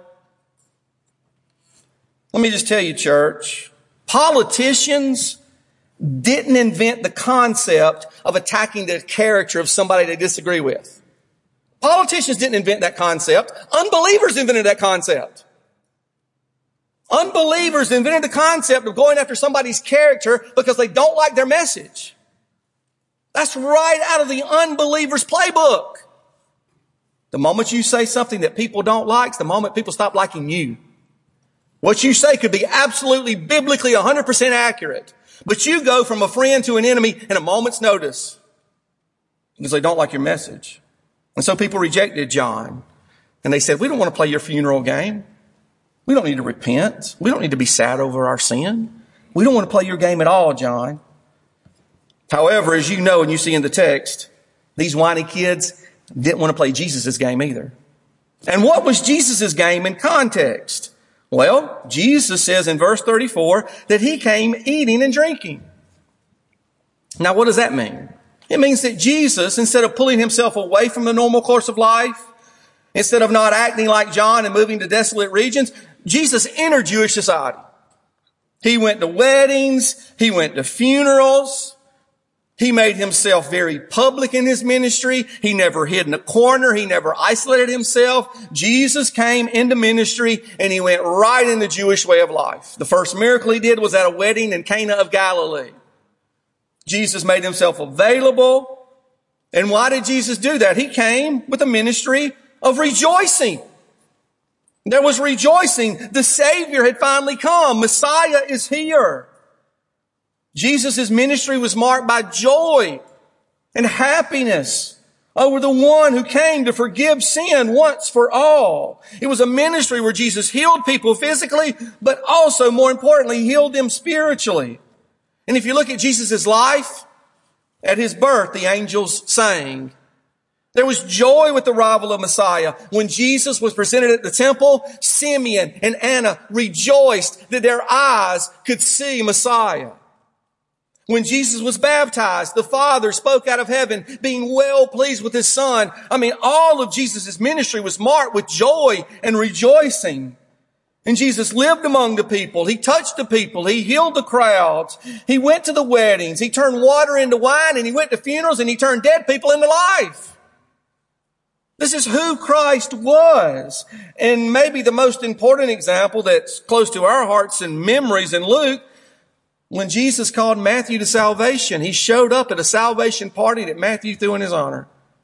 Let me just tell you, church, politicians didn't invent the concept of attacking the character of somebody they disagree with. Politicians didn't invent that concept. Unbelievers invented that concept. Unbelievers invented the concept of going after somebody's character because they don't like their message. That's right out of the unbeliever's playbook. The moment you say something that people don't like, it's the moment people stop liking you. What you say could be absolutely biblically one hundred percent accurate, but you go from a friend to an enemy in a moment's notice because they don't like your message. And so people rejected John, and they said, we don't want to play your funeral game. We don't need to repent. We don't need to be sad over our sin. We don't want to play your game at all, John. However, as you know and you see in the text, these whiny kids didn't want to play Jesus' game either. And what was Jesus' game in context? Well, Jesus says in verse thirty-four that he came eating and drinking. Now, what does that mean? It means that Jesus, instead of pulling himself away from the normal course of life, instead of not acting like John and moving to desolate regions, Jesus entered Jewish society. He went to weddings. He went to funerals. He made himself very public in his ministry. He never hid in a corner. He never isolated himself. Jesus came into ministry and he went right in the Jewish way of life. The first miracle he did was at a wedding in Cana of Galilee. Jesus made himself available. And why did Jesus do that? He came with a ministry of rejoicing. There was rejoicing. The Savior had finally come. Messiah is here. Jesus' ministry was marked by joy and happiness over the one who came to forgive sin once for all. It was a ministry where Jesus healed people physically, but also, more importantly, healed them spiritually. And if you look at Jesus' life, at his birth, the angels sang. There was joy with the arrival of Messiah. When Jesus was presented at the temple, Simeon and Anna rejoiced that their eyes could see Messiah. When Jesus was baptized, the Father spoke out of heaven, being well pleased with his Son. I mean, all of Jesus' ministry was marked with joy and rejoicing. And Jesus lived among the people. He touched the people. He healed the crowds. He went to the weddings. He turned water into wine, and he went to funerals, and he turned dead people into life. This is who Christ was. And maybe the most important example that's close to our hearts and memories in Luke, when Jesus called Matthew to salvation, he showed up at a salvation party that Matthew threw in his honor.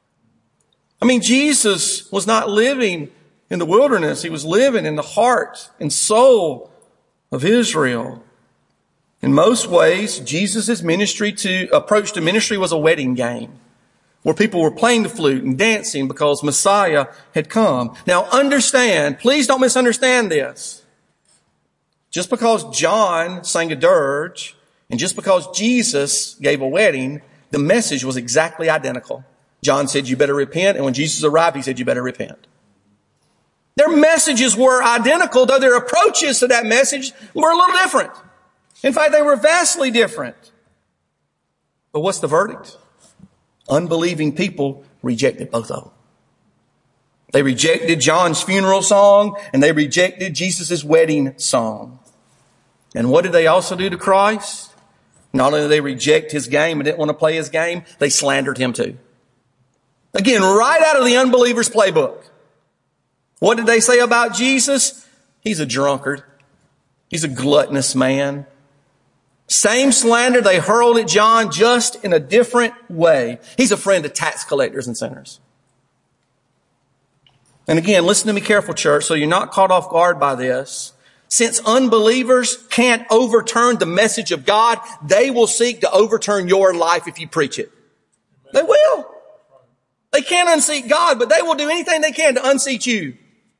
I mean, Jesus was not living in the wilderness. He was living in the heart and soul of Israel. In most ways, Jesus' ministry to approach to ministry was a wedding game where people were playing the flute and dancing because Messiah had come. Now understand, please don't misunderstand this. Just because John sang a dirge and just because Jesus gave a wedding, the message was exactly identical. John said, you better repent. And when Jesus arrived, he said, you better repent. Their messages were identical, though their approaches to that message were a little different. In fact, they were vastly different. But what's the verdict? Unbelieving people rejected both of them. They rejected John's funeral song and they rejected Jesus' wedding song. And what did they also do to Christ? Not only did they reject his game and didn't want to play his game, they slandered him too. Again, right out of the unbeliever's playbook. What did they say about Jesus? He's a drunkard. He's a gluttonous man. Same slander they hurled at John, just in a different way. He's a friend of tax collectors and sinners. And again, listen to me careful, church, so you're not caught off guard by this. Since unbelievers can't overturn the message of God, they will seek to overturn your life if you preach it. They will. They can't unseat God, but they will do anything they can to unseat you.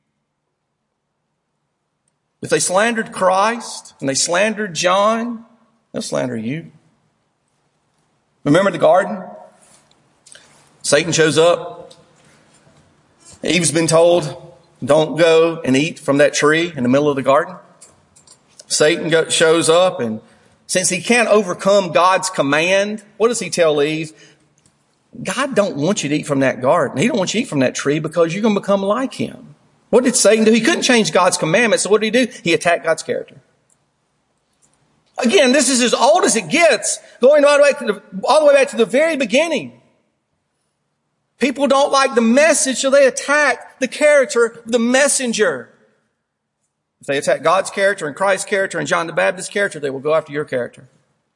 If they slandered Christ and they slandered John, they'll slander you. Remember the garden? Satan shows up. Eve's been told, don't go and eat from that tree in the middle of the garden. Satan go, shows up, and since he can't overcome God's command, what does he tell Eve? God don't want you to eat from that garden. He don't want you to eat from that tree because you're going to become like him. What did Satan do? He couldn't change God's commandments, so what did he do? He attacked God's character. Again, this is as old as it gets, going all the way, to the, all the way back to the very beginning. People don't like the message, so they attack the character of the messenger. If they attack God's character and Christ's character and John the Baptist's character, they will go after your character.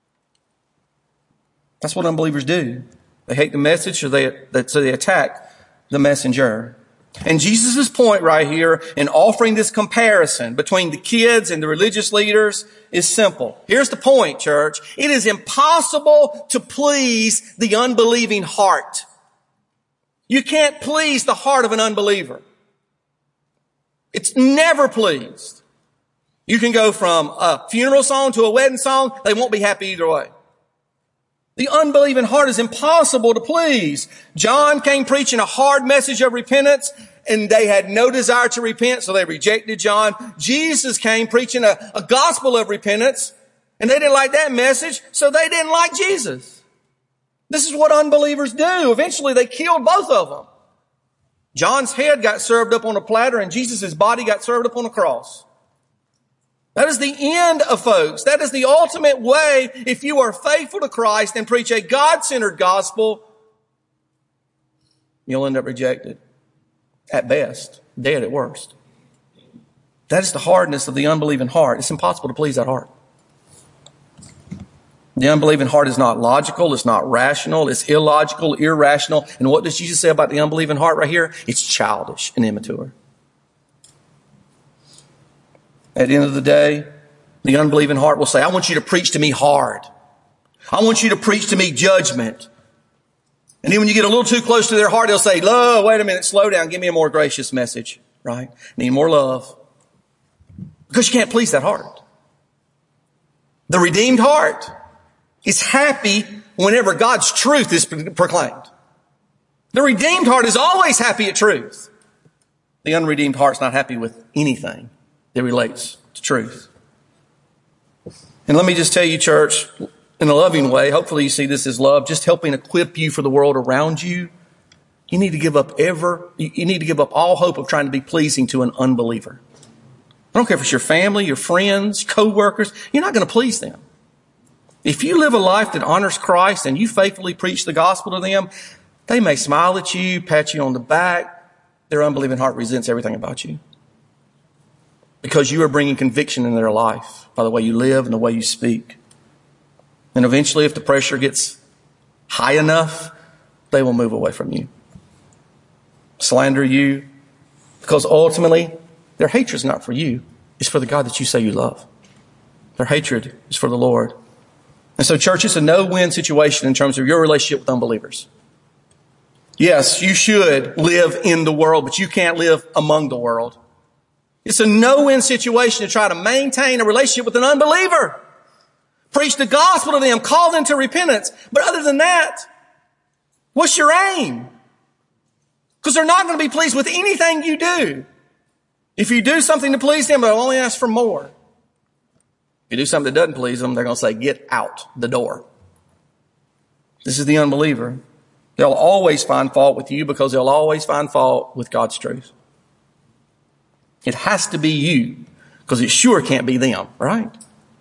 That's what unbelievers do. They hate the message, so they, so they attack the messenger. And Jesus' point right here in offering this comparison between the kids and the religious leaders is simple. Here's the point, church. It is impossible to please the unbelieving heart. You can't please the heart of an unbeliever. It's never pleased. You can go from a funeral song to a wedding song. They won't be happy either way. The unbelieving heart is impossible to please. John came preaching a hard message of repentance, and they had no desire to repent, so they rejected John. Jesus came preaching a, a gospel of repentance, and they didn't like that message, so they didn't like Jesus. This is what unbelievers do. Eventually, they killed both of them. John's head got served up on a platter, and Jesus' body got served up on a cross. That is the end of folks. That is the ultimate way, if you are faithful to Christ and preach a God-centered gospel, you'll end up rejected. At best, dead at worst. That is the hardness of the unbelieving heart. It's impossible to please that heart. The unbelieving heart is not logical. It's not rational. It's illogical, irrational. And what does Jesus say about the unbelieving heart right here? It's childish and immature. At the end of the day, the unbelieving heart will say, I want you to preach to me hard. I want you to preach to me judgment. And then when you get a little too close to their heart, they'll say, "Love, wait a minute, slow down. Give me a more gracious message." Right? Need more love. Because you can't please that heart. The redeemed heart is happy whenever God's truth is proclaimed. The redeemed heart is always happy at truth. The unredeemed heart's not happy with anything that relates to truth. And let me just tell you, church, in a loving way, hopefully you see this as love, just helping equip you for the world around you. You need to give up ever, you need to give up all hope of trying to be pleasing to an unbeliever. I don't care if it's your family, your friends, co-workers, you're not going to please them. If you live a life that honors Christ and you faithfully preach the gospel to them, they may smile at you, pat you on the back. Their unbelieving heart resents everything about you. Because you are bringing conviction in their life by the way you live and the way you speak. And eventually, if the pressure gets high enough, they will move away from you. Slander you. Because ultimately, their hatred is not for you. It's for the God that you say you love. Their hatred is for the Lord. And so, church, it's a no-win situation in terms of your relationship with unbelievers. Yes, you should live in the world, but you can't live among the world. It's a no-win situation to try to maintain a relationship with an unbeliever. Preach the gospel to them. Call them to repentance. But other than that, what's your aim? Because they're not going to be pleased with anything you do. If you do something to please them, they'll only ask for more. If you do something that doesn't please them, they're going to say, get out the door. This is the unbeliever. They'll always find fault with you because they'll always find fault with God's truth. It has to be you because it sure can't be them, right?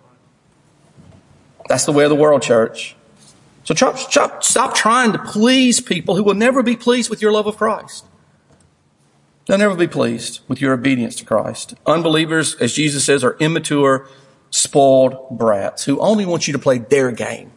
That's the way of the world, church. So stop, stop, stop trying to please people who will never be pleased with your love of Christ. They'll never be pleased with your obedience to Christ. Unbelievers, as Jesus says, are immature, spoiled brats who only want you to play their game.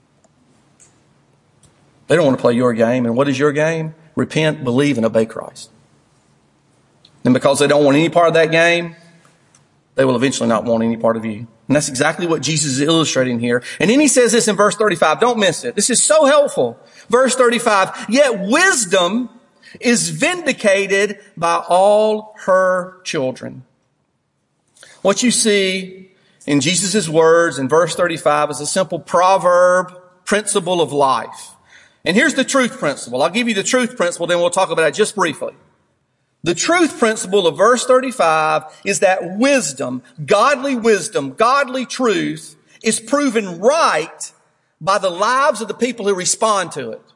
They don't want to play your game. And what is your game? Repent, believe, and obey Christ. And because they don't want any part of that game, they will eventually not want any part of you. And that's exactly what Jesus is illustrating here. And then he says this in verse thirty-five. Don't miss it. This is so helpful. Verse thirty-five. Yet wisdom is vindicated by all her children. What you see in Jesus' words in verse thirty-five is a simple proverb, principle of life. And here's the truth principle. I'll give you the truth principle, then we'll talk about it just briefly. The truth principle of verse thirty-five is that wisdom, godly wisdom, godly truth is proven right by the lives of the people who respond to it.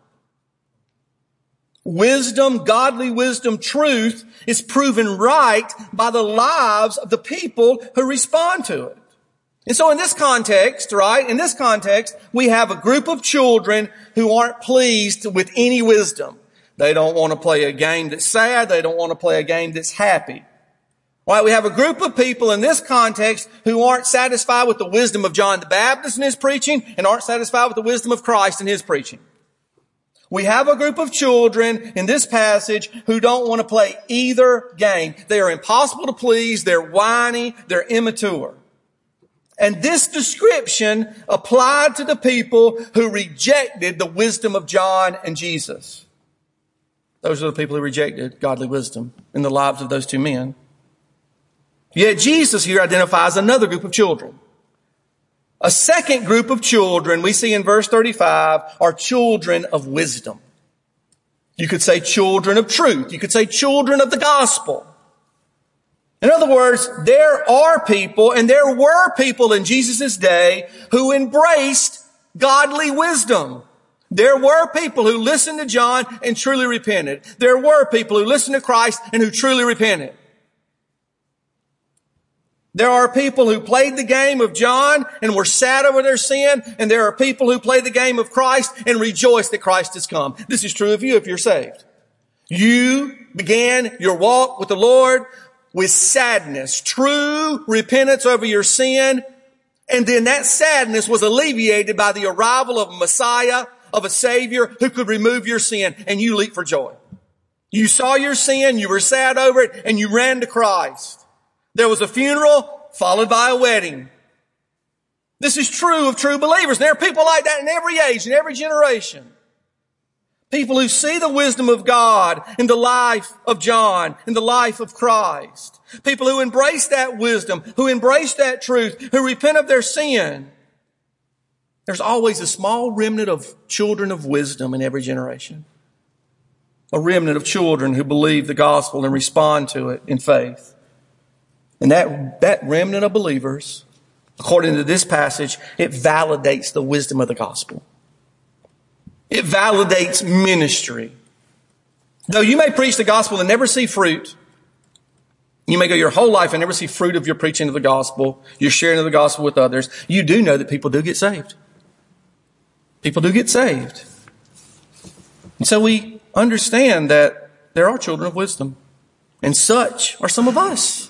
Wisdom, godly wisdom, truth is proven right by the lives of the people who respond to it. And so in this context, right, in this context, we have a group of children who aren't pleased with any wisdom. They don't want to play a game that's sad. They don't want to play a game that's happy. Right? We have a group of people in this context who aren't satisfied with the wisdom of John the Baptist in his preaching and aren't satisfied with the wisdom of Christ in his preaching. We have a group of children in this passage who don't want to play either game. They are impossible to please. They're whiny. They're immature. And this description applied to the people who rejected the wisdom of John and Jesus. Those are the people who rejected godly wisdom in the lives of those two men. Yet Jesus here identifies another group of children. A second group of children we see in verse thirty-five are children of wisdom. You could say children of truth. You could say children of the gospel. In other words, there are people, and there were people in Jesus' day who embraced godly wisdom. There were people who listened to John and truly repented. There were people who listened to Christ and who truly repented. There are people who played the game of John and were sad over their sin, and there are people who play the game of Christ and rejoice that Christ has come. This is true of you if you're saved. You began your walk with the Lord with sadness, true repentance over your sin, and then that sadness was alleviated by the arrival of a Messiah, of a Savior who could remove your sin, and you leap for joy. You saw your sin, you were sad over it, and you ran to Christ. There was a funeral followed by a wedding. This is true of true believers. There are people like that in every age, in every generation. People who see the wisdom of God in the life of John, in the life of Christ. People who embrace that wisdom, who embrace that truth, who repent of their sin. There's always a small remnant of children of wisdom in every generation. A remnant of children who believe the gospel and respond to it in faith. And that, that remnant of believers, according to this passage, it validates the wisdom of the gospel. It validates ministry. Though you may preach the gospel and never see fruit, you may go your whole life and never see fruit of your preaching of the gospel, your sharing of the gospel with others, you do know that people do get saved. People do get saved. And so we understand that there are children of wisdom, and such are some of us.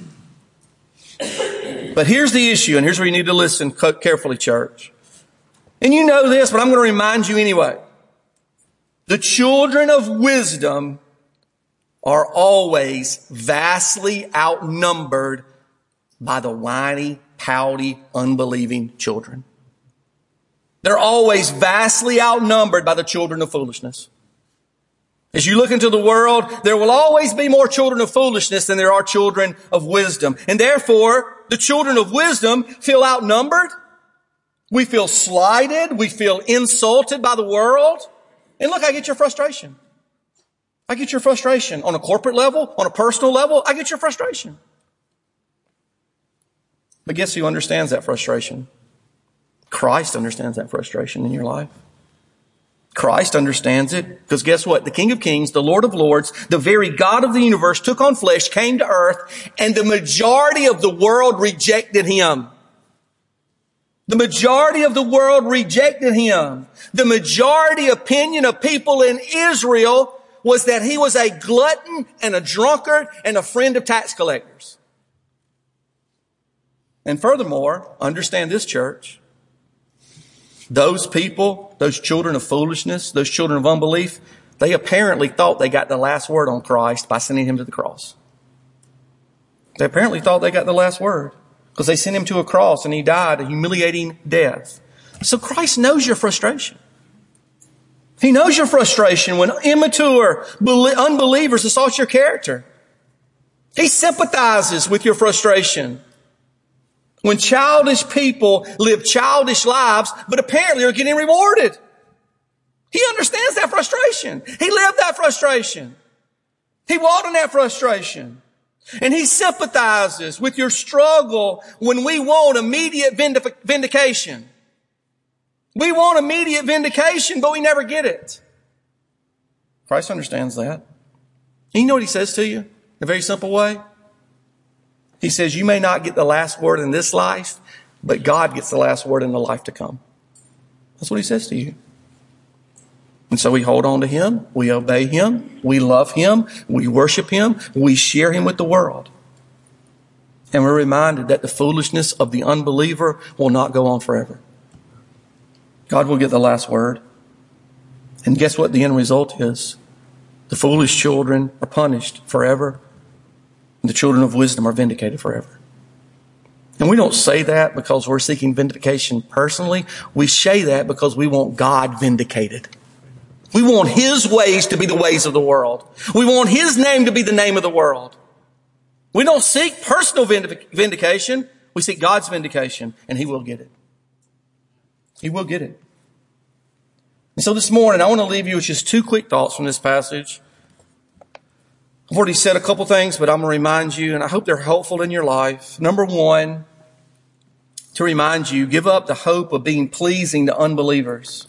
But here's the issue, and here's where you need to listen carefully, church. And you know this, but I'm going to remind you anyway. The children of wisdom are always vastly outnumbered by the whiny, pouty, unbelieving children. They're always vastly outnumbered by the children of foolishness. As you look into the world, there will always be more children of foolishness than there are children of wisdom. And therefore, the children of wisdom feel outnumbered. We feel slighted. We feel insulted by the world. And look, I get your frustration. I get your frustration on a corporate level, on a personal level. I get your frustration. But guess who understands that frustration? Christ understands that frustration in your life. Christ understands it, because guess what? The King of Kings, the Lord of Lords, the very God of the universe took on flesh, came to earth, and the majority of the world rejected him. The majority of the world rejected him. The majority opinion of people in Israel was that he was a glutton and a drunkard and a friend of tax collectors. And furthermore, understand this, church. Those people, those children of foolishness, those children of unbelief, they apparently thought they got the last word on Christ by sending him to the cross. They apparently thought they got the last word because they sent him to a cross and he died a humiliating death. So Christ knows your frustration. He knows your frustration when immature unbelievers assault your character. He sympathizes with your frustration. When childish people live childish lives, but apparently are getting rewarded. He understands that frustration. He lived that frustration. He walked in that frustration. And he sympathizes with your struggle when we want immediate vindic- vindication. We want immediate vindication, but we never get it. Christ understands that. And you know what he says to you in a very simple way? He says, you may not get the last word in this life, but God gets the last word in the life to come. That's what he says to you. And so we hold on to him. We obey him. We love him. We worship him. We share him with the world. And we're reminded that the foolishness of the unbeliever will not go on forever. God will get the last word. And guess what the end result is? The foolish children are punished forever, and the children of wisdom are vindicated forever. And we don't say that because we're seeking vindication personally. We say that because we want God vindicated. We want His ways to be the ways of the world. We want His name to be the name of the world. We don't seek personal vindication. We seek God's vindication, and He will get it. He will get it. And so this morning, I want to leave you with just two quick thoughts from this passage. I've already said a couple things, but I'm going to remind you, and I hope they're helpful in your life. Number one, to remind you, give up the hope of being pleasing to unbelievers.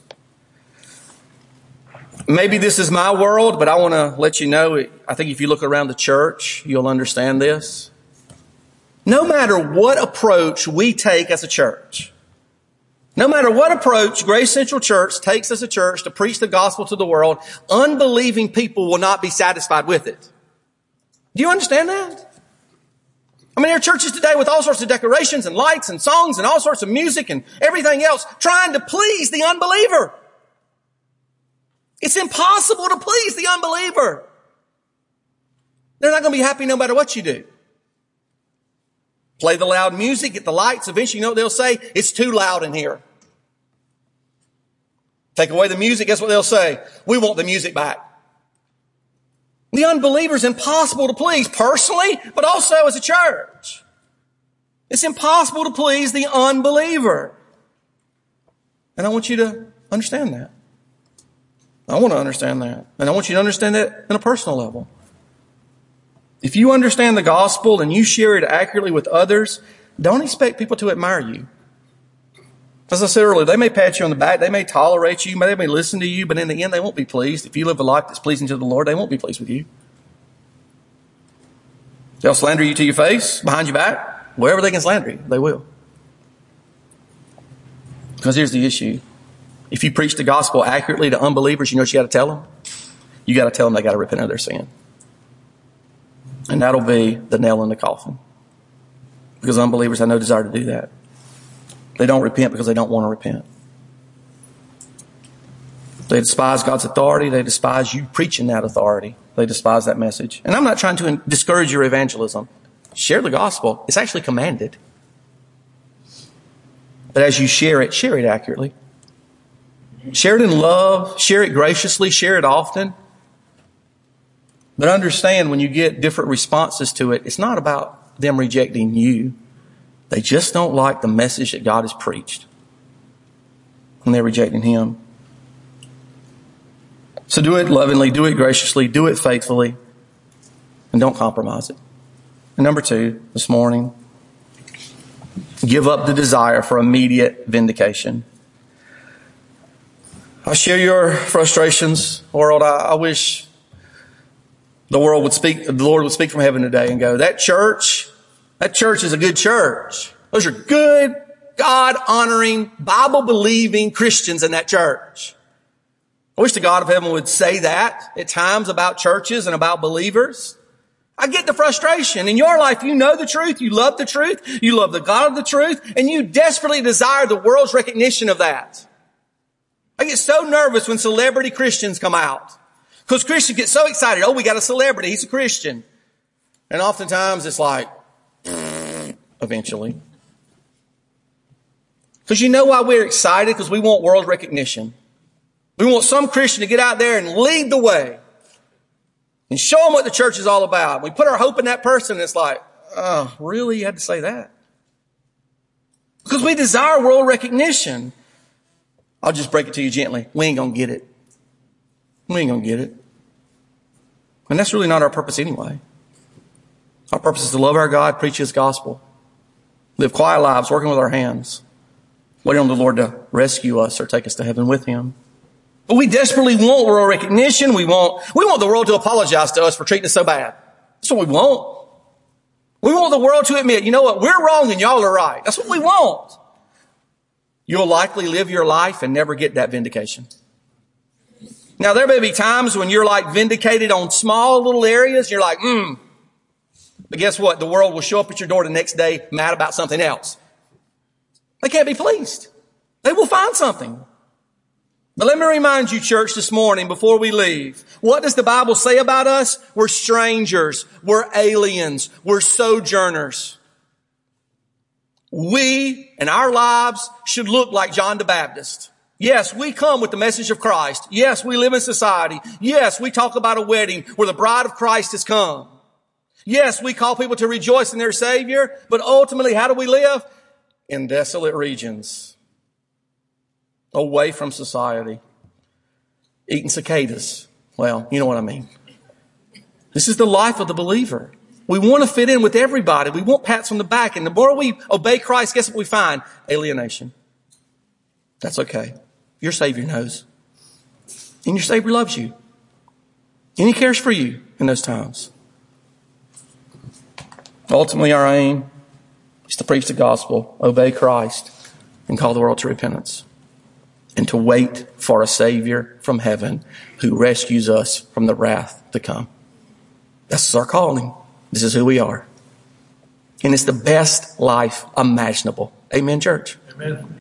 Maybe this is my world, but I want to let you know, I think if you look around the church, you'll understand this. No matter what approach we take as a church, no matter what approach Grace Central Church takes as a church to preach the gospel to the world, unbelieving people will not be satisfied with it. Do you understand that? I mean, there are churches today with all sorts of decorations and lights and songs and all sorts of music and everything else trying to please the unbeliever. It's impossible to please the unbeliever. They're not going to be happy no matter what you do. Play the loud music, get the lights. Eventually, you know what they'll say? It's too loud in here. Take away the music, guess what they'll say? We want the music back. The unbeliever's impossible to please personally, but also as a church. It's impossible to please the unbeliever. And I want you to understand that. I want to understand that. And I want you to understand that on a personal level. If you understand the gospel and you share it accurately with others, don't expect people to admire you. As I said earlier, they may pat you on the back, they may tolerate you, they may listen to you, but in the end they won't be pleased. If you live a life that's pleasing to the Lord, they won't be pleased with you. They'll slander you to your face, behind your back, wherever they can slander you, they will. Because here's the issue. If you preach the gospel accurately to unbelievers, you know what you got to tell them? You got to tell them they got to repent of their sin. And that'll be the nail in the coffin. Because unbelievers have no desire to do that. They don't repent because they don't want to repent. They despise God's authority. They despise you preaching that authority. They despise that message. And I'm not trying to discourage your evangelism. Share the gospel. It's actually commanded. But as you share it, share it accurately. Share it in love. Share it graciously. Share it often. But understand when you get different responses to it, it's not about them rejecting you. They just don't like the message that God has preached. And they're rejecting Him. So do it lovingly, do it graciously, do it faithfully, and don't compromise it. And number two, this morning, give up the desire for immediate vindication. I share your frustrations, world. I, I wish the world would speak, the Lord would speak from heaven today and go, that church, that church is a good church. Those are good, God-honoring, Bible-believing Christians in that church. I wish the God of heaven would say that at times about churches and about believers. I get the frustration. In your life, you know the truth, you love the truth, you love the God of the truth, and you desperately desire the world's recognition of that. I get so nervous when celebrity Christians come out. Because Christians get so excited. Oh, we got a celebrity. He's a Christian. And oftentimes it's like, eventually. Because you know why we're excited? Because we want world recognition. We want some Christian to get out there and lead the way. And show them what the church is all about. We put our hope in that person and it's like, oh, really? You had to say that? Because we desire world recognition. I'll just break it to you gently. We ain't going to get it. We ain't going to get it. And that's really not our purpose anyway. Our purpose is to love our God, preach His gospel, live quiet lives, working with our hands, waiting on the Lord to rescue us or take us to heaven with Him. But we desperately want world recognition. We want, we want the world to apologize to us for treating us so bad. That's what we want. We want the world to admit, you know what, we're wrong and y'all are right. That's what we want. You'll likely live your life and never get that vindication. Now, there may be times when you're like vindicated on small little areas. You're like, hmm, But guess what? The world will show up at your door the next day mad about something else. They can't be pleased. They will find something. But let me remind you, church, this morning before we leave, what does the Bible say about us? We're strangers. We're aliens. We're sojourners. We and our lives should look like John the Baptist. Yes, we come with the message of Christ. Yes, we live in society. Yes, we talk about a wedding where the bride of Christ has come. Yes, we call people to rejoice in their Savior. But ultimately, how do we live? In desolate regions. Away from society. Eating cicadas. Well, you know what I mean. This is the life of the believer. We want to fit in with everybody. We want pats on the back. And the more we obey Christ, guess what we find? Alienation. That's okay. Your Savior knows. And your Savior loves you. And He cares for you in those times. Ultimately, our aim is to preach the gospel, obey Christ, and call the world to repentance. And to wait for a Savior from heaven who rescues us from the wrath to come. That's our calling. This is who we are. And it's the best life imaginable. Amen, church? Amen.